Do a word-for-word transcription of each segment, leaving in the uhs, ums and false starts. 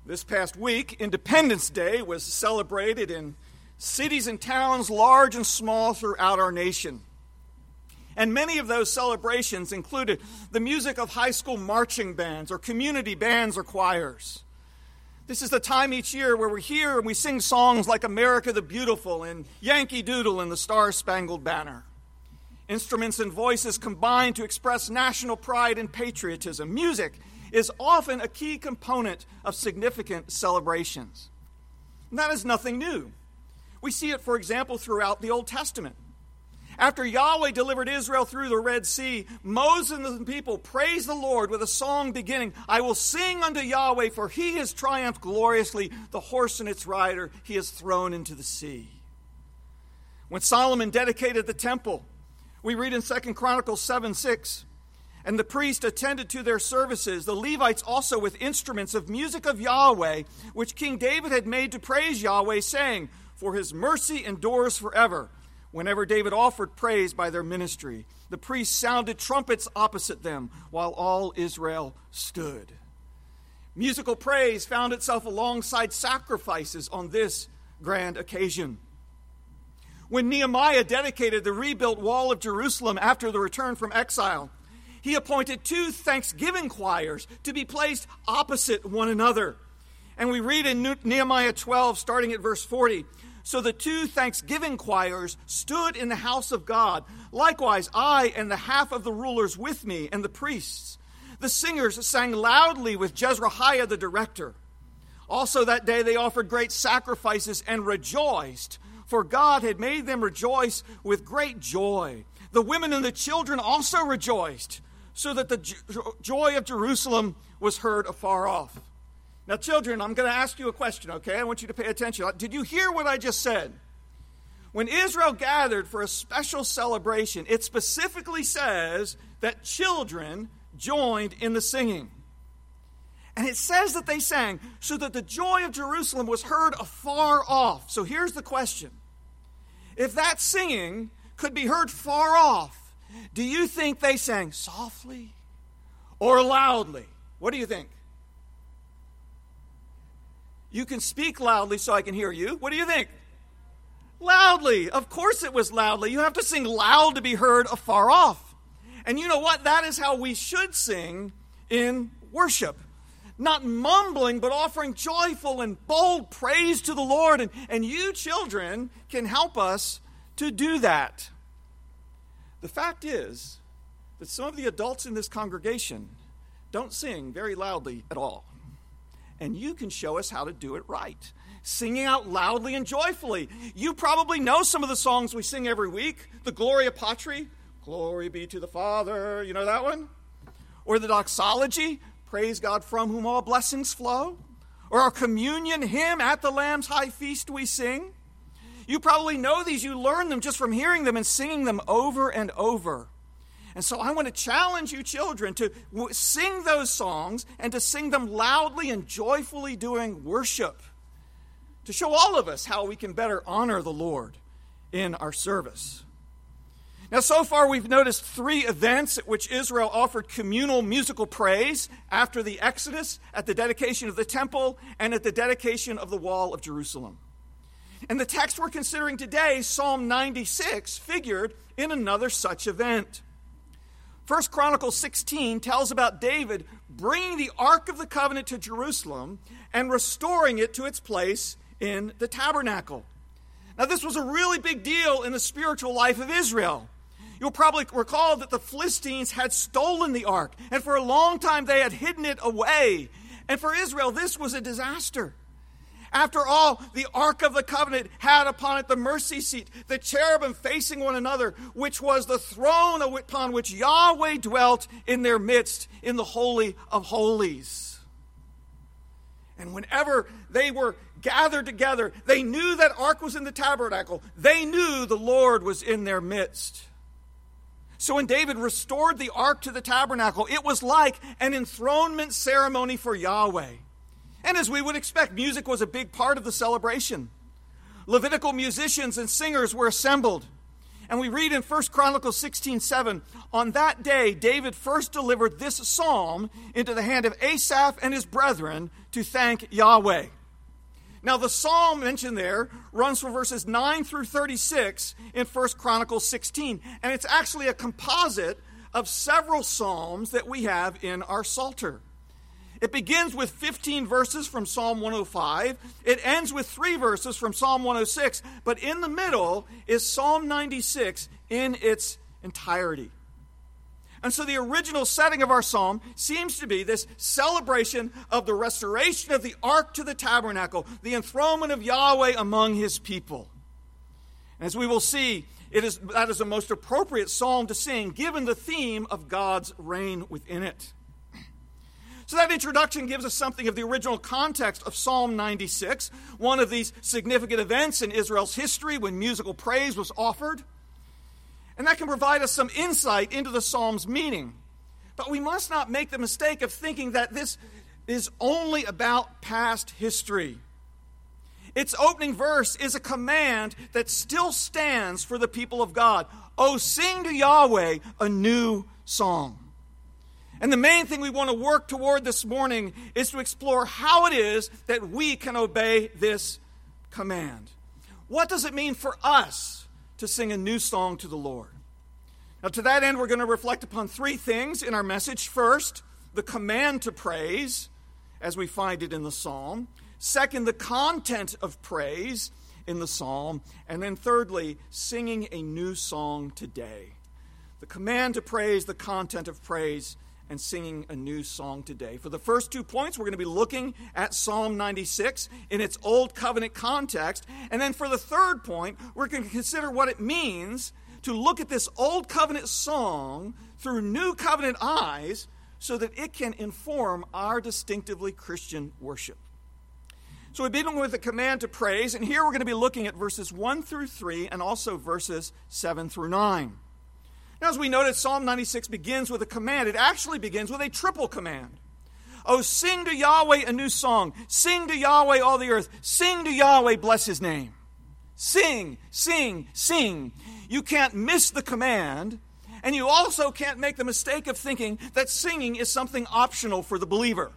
This past week, Independence Day was celebrated in cities and towns large and small throughout our nation. And many of those celebrations included the music of high school marching bands or community bands or choirs. This is the time each year where we hear and we sing songs like America the Beautiful and Yankee Doodle and the Star-Spangled Banner. Instruments and voices combine to express national pride and patriotism. Music is often a key component of significant celebrations. And that is nothing new. We see it, for example, throughout the Old Testament. After Yahweh delivered Israel through the Red Sea, Moses and the people praised the Lord with a song beginning, "I will sing unto Yahweh, for he has triumphed gloriously. The horse and its rider he has thrown into the sea." When Solomon dedicated the temple, we read in Second Chronicles seven six, "And the priest attended to their services, the Levites also with instruments of music of Yahweh, which King David had made to praise Yahweh, saying, For his mercy endures forever." Whenever David offered praise by their ministry, the priests sounded trumpets opposite them while all Israel stood. Musical praise found itself alongside sacrifices on this grand occasion. When Nehemiah dedicated the rebuilt wall of Jerusalem after the return from exile, he appointed two thanksgiving choirs to be placed opposite one another. And we read in Nehemiah twelve, starting at verse forty, "So the two thanksgiving choirs stood in the house of God. Likewise, I and the half of the rulers with me and the priests. The singers sang loudly with Jezrahiah the director. Also that day they offered great sacrifices and rejoiced, for God had made them rejoice with great joy. The women and the children also rejoiced, so that the joy of Jerusalem was heard afar off." Now, children, I'm going to ask you a question, okay? I want you to pay attention. Did you hear what I just said? When Israel gathered for a special celebration, it specifically says that children joined in the singing. And it says that they sang so that the joy of Jerusalem was heard afar off. So here's the question. If that singing could be heard far off, do you think they sang softly or loudly? What do you think? You can speak loudly so I can hear you. What do you think? Loudly. Of course it was loudly. You have to sing loud to be heard afar off. And you know what? That is how we should sing in worship. Not mumbling, but offering joyful and bold praise to the Lord. And, and you children can help us to do that. The fact is that some of the adults in this congregation don't sing very loudly at all. And you can show us how to do it right. Singing out loudly and joyfully. You probably know some of the songs we sing every week. The Gloria Patri, "Glory be to the Father." You know that one? Or the doxology, "Praise God from whom all blessings flow." Or our communion hymn, "At the Lamb's high feast we sing." You probably know these. You learn them just from hearing them and singing them over and over. And so I want to challenge you children to sing those songs and to sing them loudly and joyfully during worship, to show all of us how we can better honor the Lord in our service. Now, so far we've noticed three events at which Israel offered communal musical praise: after the Exodus, at the dedication of the temple, and at the dedication of the wall of Jerusalem. And the text we're considering today, Psalm ninety-six, figured in another such event. First Chronicles sixteen tells about David bringing the Ark of the Covenant to Jerusalem and restoring it to its place in the tabernacle. Now, this was a really big deal in the spiritual life of Israel. You'll probably recall that the Philistines had stolen the Ark, and for a long time they had hidden it away. And for Israel, this was a disaster. After all, the Ark of the Covenant had upon it the mercy seat, the cherubim facing one another, which was the throne upon which Yahweh dwelt in their midst in the Holy of Holies. And whenever they were gathered together, they knew that Ark was in the tabernacle. They knew the Lord was in their midst. So when David restored the Ark to the tabernacle, it was like an enthronement ceremony for Yahweh. And as we would expect, music was a big part of the celebration. Levitical musicians and singers were assembled. And we read in First Chronicles sixteen seven, on that day David first delivered this psalm into the hand of Asaph and his brethren to thank Yahweh. Now the psalm mentioned there runs from verses nine through thirty-six in First Chronicles sixteen. And it's actually a composite of several psalms that we have in our Psalter. It begins with fifteen verses from Psalm one oh five. It ends with three verses from Psalm one oh six. But in the middle is Psalm ninety-six in its entirety. And so the original setting of our psalm seems to be this celebration of the restoration of the ark to the tabernacle, the enthronement of Yahweh among his people. And as we will see, it is, that is the most appropriate psalm to sing, given the theme of God's reign within it. So that introduction gives us something of the original context of Psalm ninety-six, one of these significant events in Israel's history when musical praise was offered. And that can provide us some insight into the psalm's meaning. But we must not make the mistake of thinking that this is only about past history. Its opening verse is a command that still stands for the people of God. Oh, sing to Yahweh a new song. And the main thing we want to work toward this morning is to explore how it is that we can obey this command. What does it mean for us to sing a new song to the Lord? Now, to that end, we're going to reflect upon three things in our message. First, the command to praise, as we find it in the psalm. Second, the content of praise in the psalm. And then thirdly, singing a new song today. The command to praise, the content of praise, and singing a new song today. For the first two points, we're going to be looking at Psalm ninety-six in its Old Covenant context. And then for the third point, we're going to consider what it means to look at this Old Covenant song through New Covenant eyes so that it can inform our distinctively Christian worship. So we begin with the command to praise, and here we're going to be looking at verses one through three and also verses seven through nine. Now, as we noted, Psalm ninety-six begins with a command. It actually begins with a triple command. Oh, sing to Yahweh a new song. Sing to Yahweh all the earth. Sing to Yahweh, bless his name. Sing, sing, sing. You can't miss the command, and you also can't make the mistake of thinking that singing is something optional for the believer.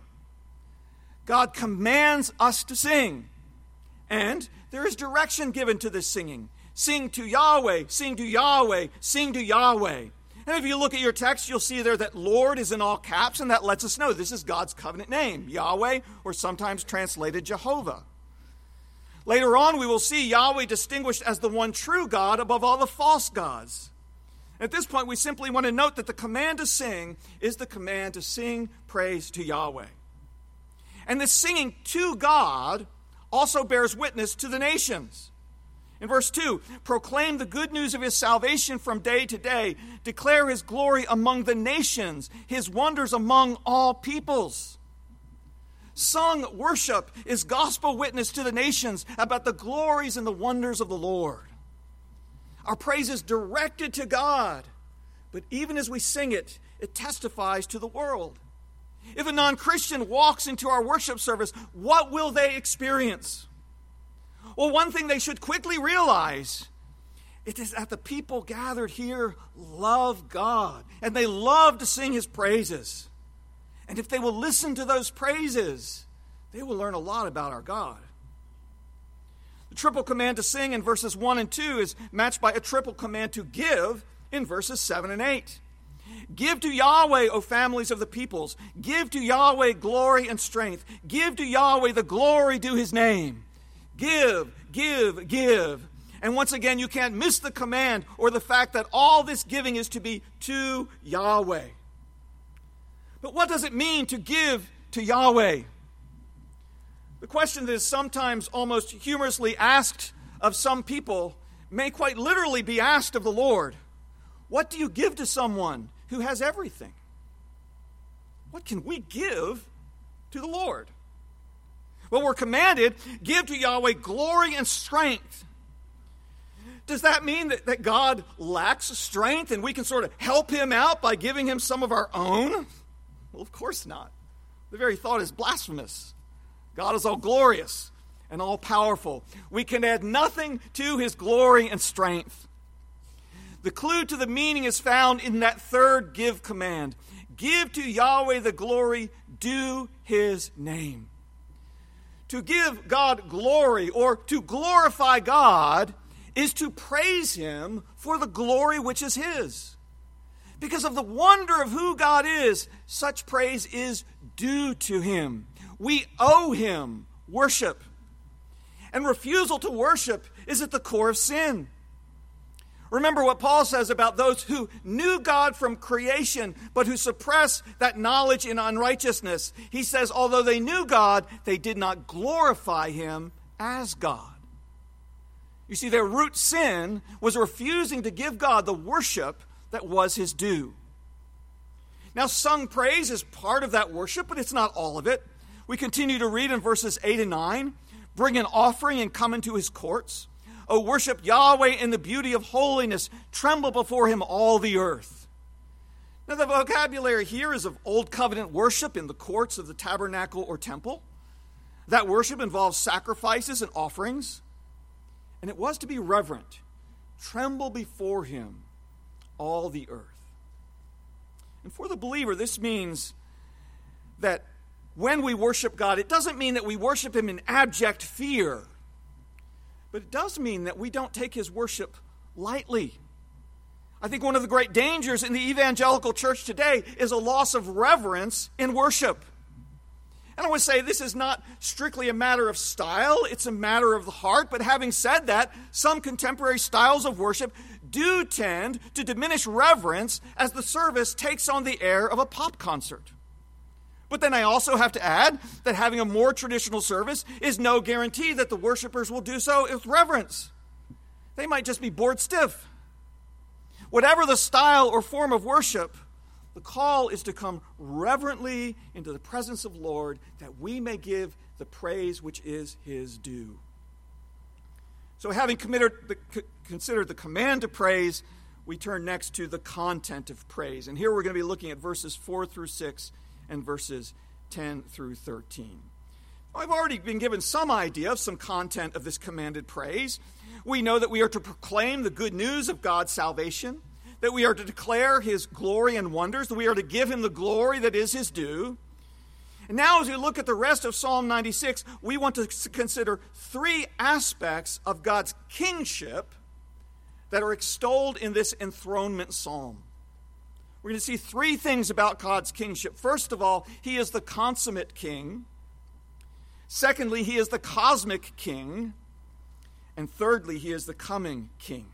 God commands us to sing, and there is direction given to this singing. Sing to Yahweh, sing to Yahweh, sing to Yahweh. And if you look at your text, you'll see there that Lord is in all caps, and that lets us know this is God's covenant name, Yahweh, or sometimes translated Jehovah. Later on, we will see Yahweh distinguished as the one true God above all the false gods. At this point, we simply want to note that the command to sing is the command to sing praise to Yahweh. And this singing to God also bears witness to the nations. In verse two, proclaim the good news of his salvation from day to day. Declare his glory among the nations, his wonders among all peoples. Sung worship is gospel witness to the nations about the glories and the wonders of the Lord. Our praise is directed to God, but even as we sing it, it testifies to the world. If a non-Christian walks into our worship service, what will they experience? Well, one thing they should quickly realize it is that the people gathered here love God, and they love to sing his praises. And if they will listen to those praises, they will learn a lot about our God. The triple command to sing in verses one and two is matched by a triple command to give in verses seven and eight. Give to Yahweh, O families of the peoples. Give to Yahweh glory and strength. Give to Yahweh the glory due his name. Give, give, give. And once again, you can't miss the command or the fact that all this giving is to be to Yahweh. But what does it mean to give to Yahweh? The question that is sometimes almost humorously asked of some people may quite literally be asked of the Lord. What do you give to someone who has everything? What can we give to the Lord? Well, we're commanded, give to Yahweh glory and strength. Does that mean that, that God lacks strength and we can sort of help him out by giving him some of our own? Well, of course not. The very thought is blasphemous. God is all glorious and all powerful. We can add nothing to his glory and strength. The clue to the meaning is found in that third give command. Give to Yahweh the glory due his name. To give God glory, or to glorify God, is to praise him for the glory which is his. Because of the wonder of who God is, such praise is due to him. We owe him worship. And refusal to worship is at the core of sin. Remember what Paul says about those who knew God from creation, but who suppress that knowledge in unrighteousness. He says, although they knew God, they did not glorify him as God. You see, their root sin was refusing to give God the worship that was his due. Now, sung praise is part of that worship, but it's not all of it. We continue to read in verses eight and nine, bring an offering and come into his courts. O worship Yahweh in the beauty of holiness. Tremble before him all the earth. Now the vocabulary here is of Old Covenant worship in the courts of the tabernacle or temple. That worship involves sacrifices and offerings. And it was to be reverent. Tremble before him all the earth. And for the believer, this means that when we worship God, it doesn't mean that we worship him in abject fear. But it does mean that we don't take his worship lightly. I think one of the great dangers in the evangelical church today is a loss of reverence in worship. And I would say this is not strictly a matter of style, it's a matter of the heart. But having said that, some contemporary styles of worship do tend to diminish reverence as the service takes on the air of a pop concert. But then I also have to add that having a more traditional service is no guarantee that the worshipers will do so with reverence. They might just be bored stiff. Whatever the style or form of worship, the call is to come reverently into the presence of the Lord that we may give the praise which is his due. So having committed the, considered the command to praise, we turn next to the content of praise. And here we're going to be looking at verses four through six and verses ten through thirteen. I've already been given some idea of some content of this commanded praise. We know that we are to proclaim the good news of God's salvation, that we are to declare his glory and wonders, that we are to give him the glory that is his due. And now as we look at the rest of Psalm ninety-six, we want to consider three aspects of God's kingship that are extolled in this enthronement psalm. We're going to see three things about God's kingship. First of all, he is the consummate king. Secondly, he is the cosmic king. And thirdly, he is the coming king.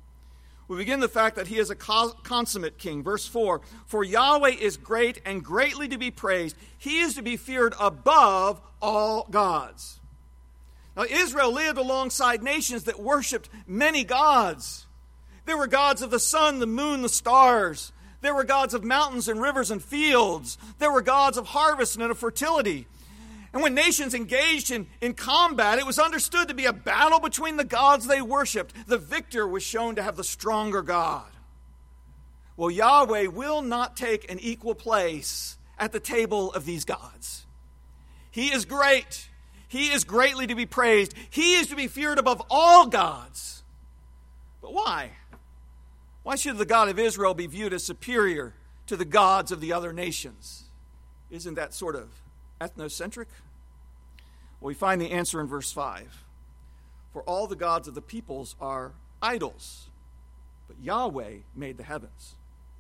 We begin the fact that he is a cos- consummate king. Verse four, for Yahweh is great and greatly to be praised. He is to be feared above all gods. Now, Israel lived alongside nations that worshipped many gods. There were gods of the sun, the moon, the stars. There were gods of mountains and rivers and fields. There were gods of harvest and of fertility. And when nations engaged in, in combat, it was understood to be a battle between the gods they worshipped. The victor was shown to have the stronger God. Well, Yahweh will not take an equal place at the table of these gods. He is great. He is greatly to be praised. He is to be feared above all gods. But why? Why should the God of Israel be viewed as superior to the gods of the other nations? Isn't that sort of ethnocentric? Well, we find the answer in verse five. For all the gods of the peoples are idols, but Yahweh made the heavens.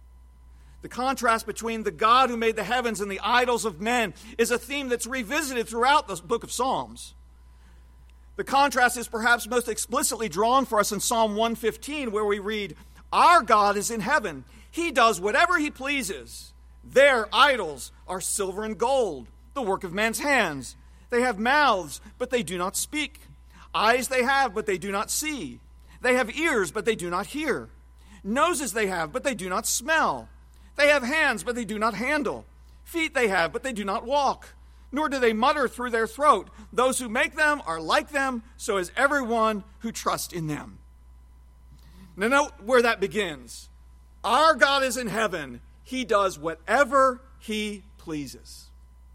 The contrast between the God who made the heavens and the idols of men is a theme that's revisited throughout the book of Psalms. The contrast is perhaps most explicitly drawn for us in Psalm one fifteen, where we read, our God is in heaven. He does whatever he pleases. Their idols are silver and gold, the work of man's hands. They have mouths, but they do not speak. Eyes they have, but they do not see. They have ears, but they do not hear. Noses they have, but they do not smell. They have hands, but they do not handle. Feet they have, but they do not walk. Nor do they mutter through their throat. Those who make them are like them, so is everyone who trusts in them. Now note where that begins. Our God is in heaven. He does whatever he pleases.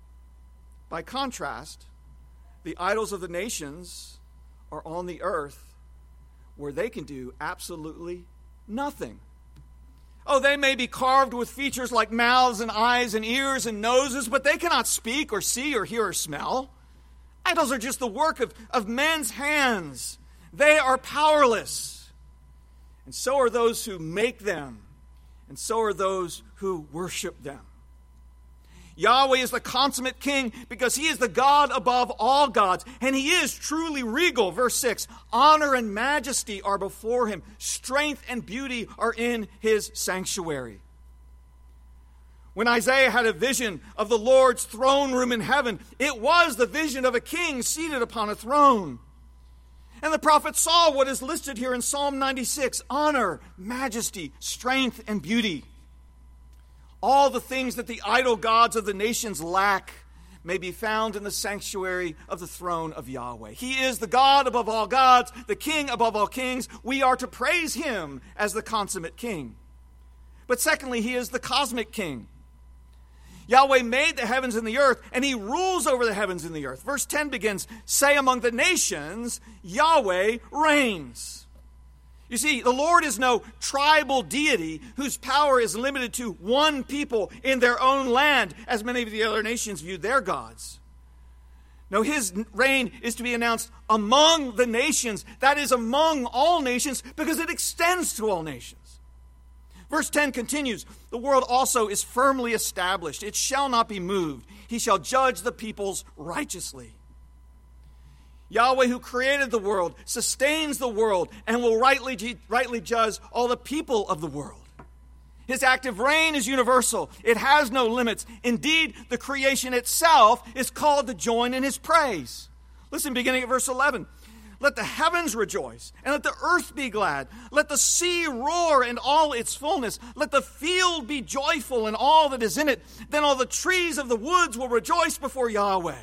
By contrast, the idols of the nations are on the earth where they can do absolutely Nothing. Oh, they may be carved with features like mouths and eyes and ears and noses, but they cannot speak or see or hear or smell. Idols are just the work of, of men's hands. They are powerless. And so are those who make them. And so are those who worship them. Yahweh is the consummate king because he is the God above all gods, and he is truly regal. Verse six, honor and majesty are before him. Strength and beauty are in his sanctuary. When Isaiah had a vision of the Lord's throne room in heaven, it was the vision of a king seated upon a throne. And the prophet saw what is listed here in Psalm ninety-six, honor, majesty, strength, and beauty. All the things that the idol gods of the nations lack may be found in the sanctuary of the throne of Yahweh. He is the God above all gods, the king above all kings. We are to praise him as the consummate king. But secondly, he is the cosmic king. Yahweh made the heavens and the earth, and he rules over the heavens and the earth. Verse ten begins, say among the nations, Yahweh reigns. You see, the Lord is no tribal deity whose power is limited to one people in their own land, as many of the other nations viewed their gods. No, his reign is to be announced among the nations, that is, among all nations, because it extends to all nations. Verse ten continues, the world also is firmly established. It shall not be moved. He shall judge the peoples righteously. Yahweh, who created the world, sustains the world, and will rightly, rightly judge all the people of the world. His active reign is universal. It has no limits. Indeed, the creation itself is called to join in his praise. Listen, beginning at verse eleven. Let the heavens rejoice, and let the earth be glad. Let the sea roar and all its fullness. Let the field be joyful and all that is in it. Then all the trees of the woods will rejoice before Yahweh.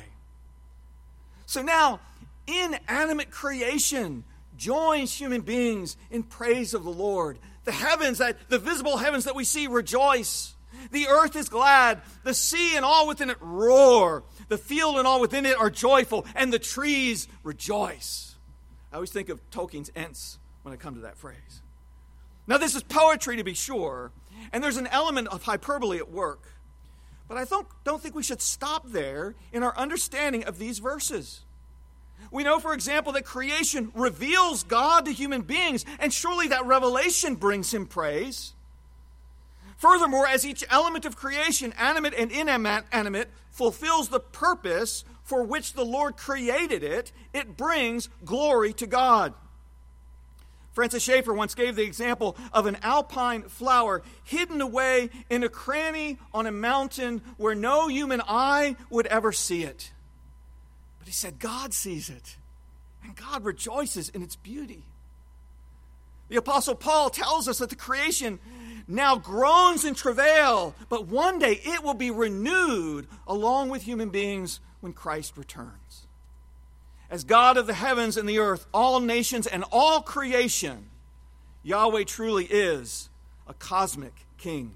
So now, inanimate creation joins human beings in praise of the Lord. The heavens, that the visible heavens that we see, rejoice. The earth is glad. The sea and all within it roar. The field and all within it are joyful, and the trees rejoice. I always think of Tolkien's Ents when I come to that phrase. Now, this is poetry, to be sure, and there's an element of hyperbole at work. But I don't, don't think we should stop there in our understanding of these verses. We know, for example, that creation reveals God to human beings, and surely that revelation brings him praise. Furthermore, as each element of creation, animate and inanimate, fulfills the purpose for which the Lord created it, it brings glory to God. Francis Schaeffer once gave the example of an alpine flower hidden away in a cranny on a mountain where no human eye would ever see it. But he said God sees it, and God rejoices in its beauty. The Apostle Paul tells us that the creation now groans in travail, but one day it will be renewed along with human beings when Christ returns. As God of the heavens and the earth, all nations and all creation, Yahweh truly is a cosmic king.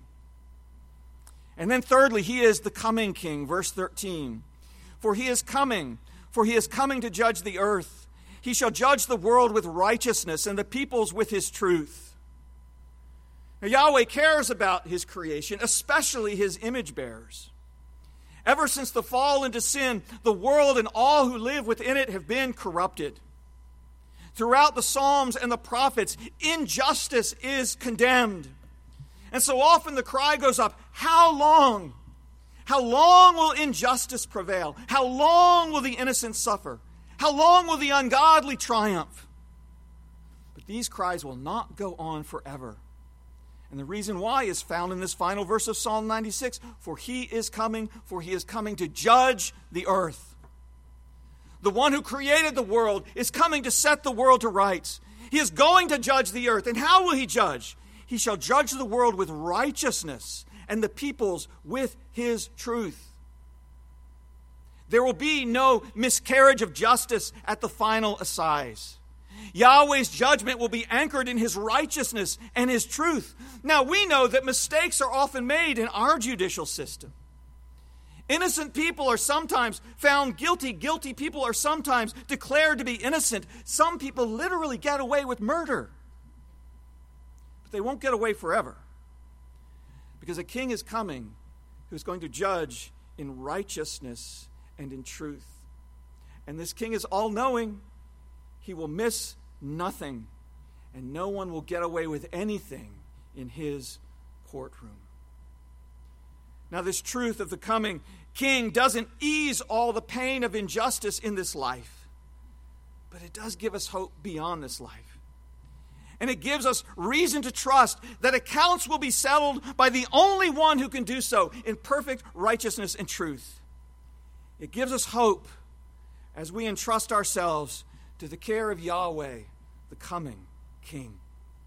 And then thirdly, he is the coming king, verse thirteen. For he is coming, for he is coming to judge the earth. He shall judge the world with righteousness and the peoples with his truth. Now, Yahweh cares about his creation, especially his image bearers. Ever since the fall into sin, the world and all who live within it have been corrupted. Throughout the Psalms and the prophets, injustice is condemned. And so often the cry goes up, how long? How long will injustice prevail? How long will the innocent suffer? How long will the ungodly triumph? But these cries will not go on forever. And the reason why is found in this final verse of Psalm ninety-six. For he is coming, for he is coming to judge the earth. The one who created the world is coming to set the world to rights. He is going to judge the earth. And how will he judge? He shall judge the world with righteousness and the peoples with his truth. There will be no miscarriage of justice at the final assize. Yahweh's judgment will be anchored in his righteousness and his truth. Now, we know that mistakes are often made in our judicial system. Innocent people are sometimes found guilty. Guilty people are sometimes declared to be innocent. Some people literally get away with murder. But they won't get away forever. Because a king is coming who's going to judge in righteousness and in truth. And this king is all-knowing. He will miss nothing, and no one will get away with anything in his courtroom. Now, this truth of the coming king doesn't ease all the pain of injustice in this life, but it does give us hope beyond this life. And it gives us reason to trust that accounts will be settled by the only one who can do so in perfect righteousness and truth. It gives us hope as we entrust ourselves to the care of Yahweh, the coming King.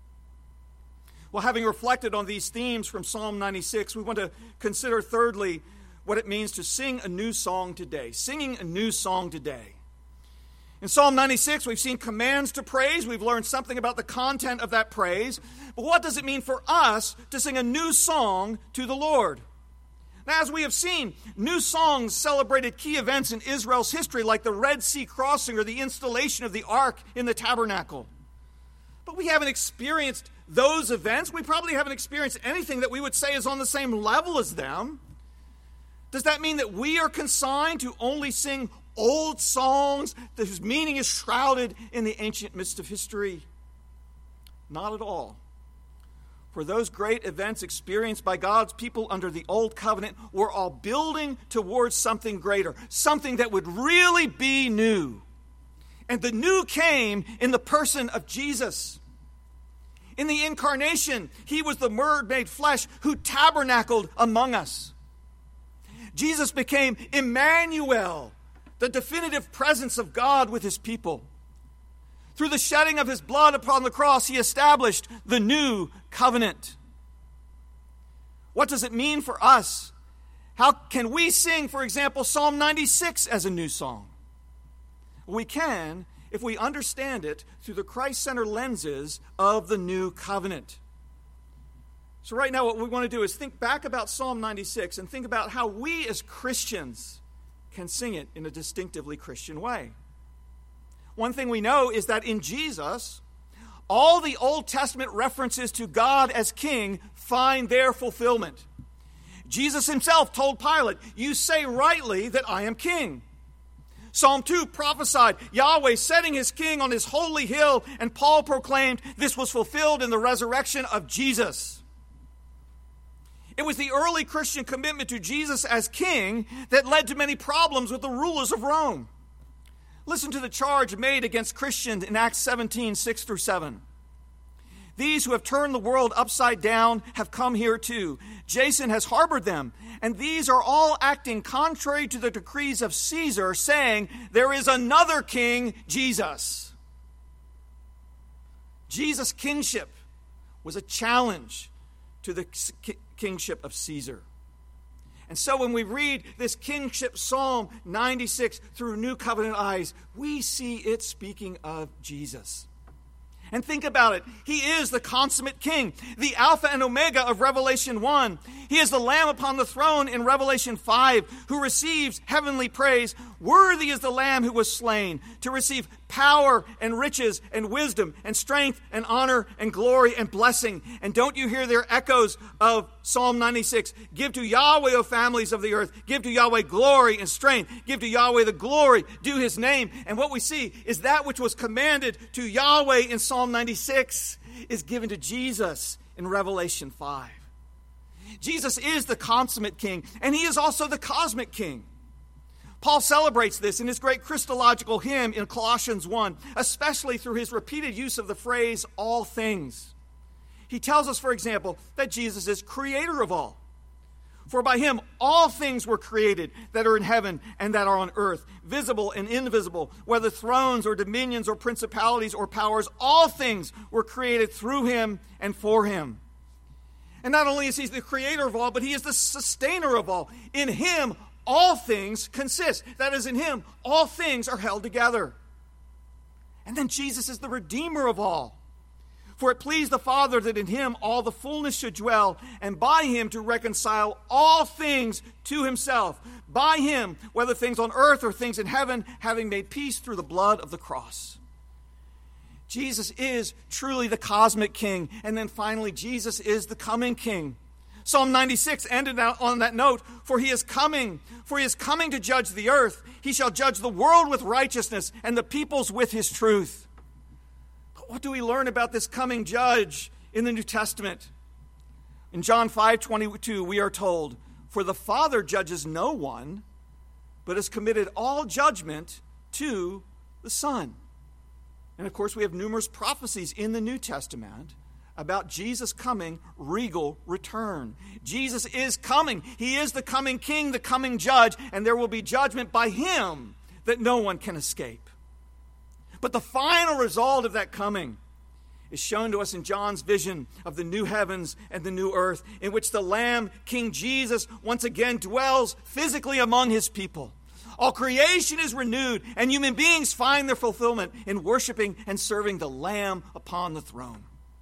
Well, having reflected on these themes from Psalm ninety-six, we want to consider thirdly what it means to sing a new song today. Singing a new song today. In Psalm ninety-six, we've seen commands to praise. We've learned something about the content of that praise. But what does it mean for us to sing a new song to the Lord? Now, as we have seen, new songs celebrated key events in Israel's history, like the Red Sea crossing or the installation of the ark in the tabernacle. But we haven't experienced those events. We probably haven't experienced anything that we would say is on the same level as them. Does that mean that we are consigned to only sing old songs whose meaning is shrouded in the ancient mist of history? Not at all. For those great events experienced by God's people under the Old Covenant were all building towards something greater, something that would really be new. And the new came in the person of Jesus. In the incarnation, he was the Word made flesh who tabernacled among us. Jesus became Emmanuel, the definitive presence of God with his people. Through the shedding of his blood upon the cross, he established the new covenant. What does it mean for us? How can we sing, for example, Psalm ninety-six as a new song? We can if we understand it through the Christ-centered lenses of the new covenant. So right now what we want to do is think back about Psalm ninety-six and think about how we as Christians can sing it in a distinctively Christian way. One thing we know is that in Jesus, all the Old Testament references to God as king find their fulfillment. Jesus himself told Pilate, "You say rightly that I am king." Psalm two prophesied Yahweh setting his king on his holy hill, and Paul proclaimed this was fulfilled in the resurrection of Jesus. It was the early Christian commitment to Jesus as king that led to many problems with the rulers of Rome. Listen to the charge made against Christians in Acts seventeen, six through seven. These who have turned the world upside down have come here too. Jason has harbored them, and these are all acting contrary to the decrees of Caesar, saying, there is another king, Jesus. Jesus' kingship was a challenge to the kingship of Caesar. And so when we read this kingship Psalm ninety-six through New Covenant eyes, we see it speaking of Jesus. And think about it. He is the consummate king, the Alpha and Omega of Revelation one. He is the Lamb upon the throne in Revelation five, who receives heavenly praise. Worthy is the Lamb who was slain to receive power and riches and wisdom and strength and honor and glory and blessing. And don't you hear their echoes of Psalm ninety-six? Give to Yahweh, O families of the earth. Give to Yahweh glory and strength. Give to Yahweh the glory due his name. And what we see is that which was commanded to Yahweh in Psalm ninety-six is given to Jesus in Revelation five. Jesus is the consummate king, and he is also the cosmic king. Paul celebrates this in his great Christological hymn in Colossians one, especially through his repeated use of the phrase, all things. He tells us, for example, that Jesus is creator of all. For by him all things were created that are in heaven and that are on earth, visible and invisible, whether thrones or dominions or principalities or powers, all things were created through him and for him. And not only is he the creator of all, but he is the sustainer of all. In him all things consist. That is, in him all things are held together. And then Jesus is the redeemer of all. For it pleased the Father that in him all the fullness should dwell, and by him to reconcile all things to himself. By him, whether things on earth or things in heaven, having made peace through the blood of the cross. Jesus is truly the cosmic king. And then finally, Jesus is the coming king. Psalm ninety-six ended on that note, for he is coming, for he is coming to judge the earth. He shall judge the world with righteousness and the peoples with his truth. But what do we learn about this coming judge in the New Testament? In John five twenty-two, we are told, for the Father judges no one, but has committed all judgment to the Son. And of course, we have numerous prophecies in the New Testament about Jesus' coming regal return. Jesus is coming. He is the coming king, the coming judge, and there will be judgment by him that no one can escape. But the final result of that coming is shown to us in John's vision of the new heavens and the new earth, in which the Lamb, King Jesus, once again dwells physically among his people. All creation is renewed, and human beings find their fulfillment in worshiping and serving the Lamb upon the throne.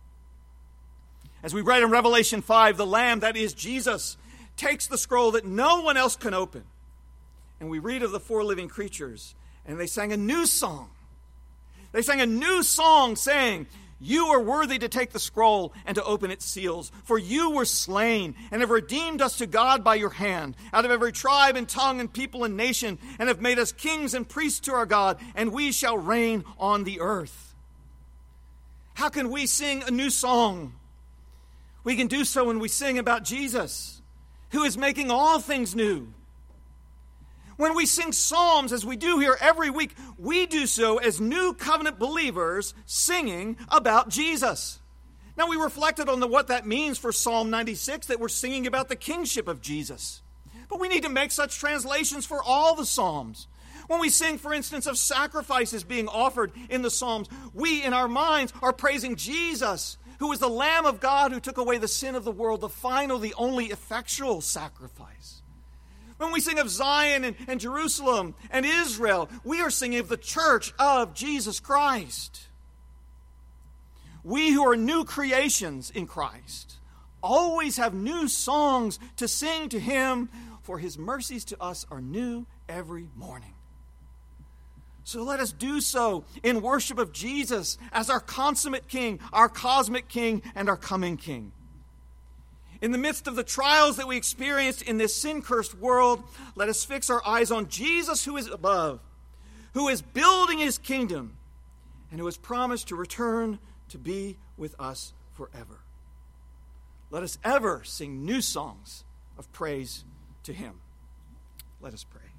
As we read in Revelation five, the Lamb, that is Jesus, takes the scroll that no one else can open. And we read of the four living creatures, and they sang a new song. They sang a new song saying, you are worthy to take the scroll and to open its seals, for you were slain and have redeemed us to God by your hand, out of every tribe and tongue and people and nation, and have made us kings and priests to our God, and we shall reign on the earth. How can we sing a new song? We can do so when we sing about Jesus, who is making all things new. When we sing psalms, as we do here every week, we do so as new covenant believers singing about Jesus. Now, we reflected on the, what that means for Psalm ninety-six, that we're singing about the kingship of Jesus. But we need to make such translations for all the psalms. When we sing, for instance, of sacrifices being offered in the psalms, we in our minds are praising Jesus, who is the Lamb of God who took away the sin of the world, the final, the only effectual sacrifice. When we sing of Zion and, and Jerusalem and Israel, we are singing of the church of Jesus Christ. We who are new creations in Christ always have new songs to sing to him, for his mercies to us are new every morning. So let us do so in worship of Jesus as our consummate King, our cosmic King, and our coming King. In the midst of the trials that we experienced in this sin-cursed world, let us fix our eyes on Jesus who is above, who is building his kingdom, and who has promised to return to be with us forever. Let us ever sing new songs of praise to him. Let us pray.